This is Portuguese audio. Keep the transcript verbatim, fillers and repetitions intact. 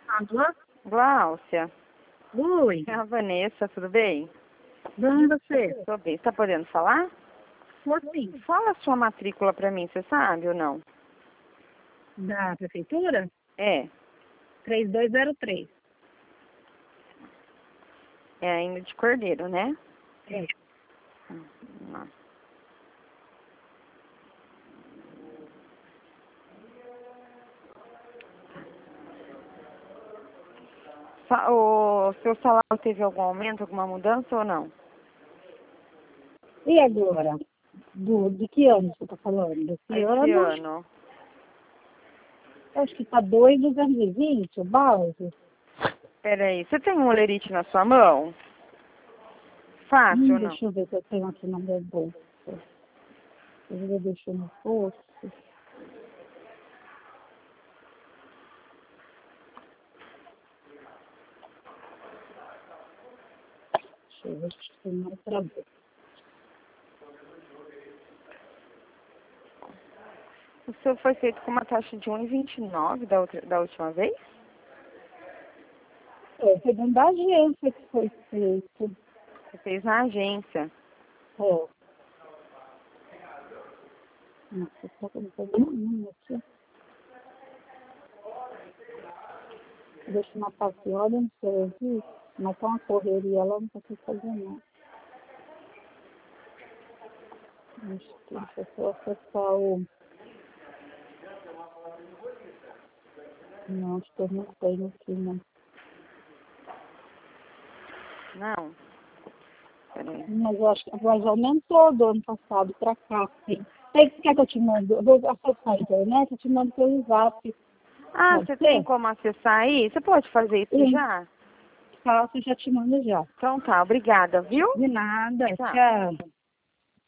Alô? Gláucia, Oi, é a Vanessa, tudo bem? bom você? Tô bem. Você tá podendo falar? Tô sim. Fala a sua matrícula pra mim, você sabe ou não? Da prefeitura? É, três dois zero três. é ainda de Cordeiro, né? É. Hum, vamos lá. Sa- O seu salário teve algum aumento, alguma mudança ou não? E agora? Do, de que ano você tá falando? Desse Esse ano? ano. Acho que tá dois duzentos e vinte, o base. Peraí, você tem um olerite na sua mão? Fácil Hum, ou não? deixa eu ver se eu tenho aqui na minha bolsa. Eu já deixei no posto. Deixa eu ver se tem outra vez. O seu foi feito com uma taxa de um vírgula vinte e nove da, outra, da última vez? É, foi dentro da agência que foi feito. Você fez na agência. É. Nossa, tá com nenhum aqui. Deixa uma passeada no serviço, mas tá uma correria lá, não consigo fazer nada. Acho que deixa eu só acessar o... Não, acho que eu não tenho aqui, não. Não? Peraí. Mas eu acho que mais aumentou do ano passado pra cá, sim. Aí, você quer que eu te mando? Eu vou acessar a internet, eu te mando pelo zap. Ah, Pode você tem ser? como acessar aí? Você pode fazer isso Eu já? faço e já te mando já. Então tá, obrigada, viu? De nada, Tchau. tchau.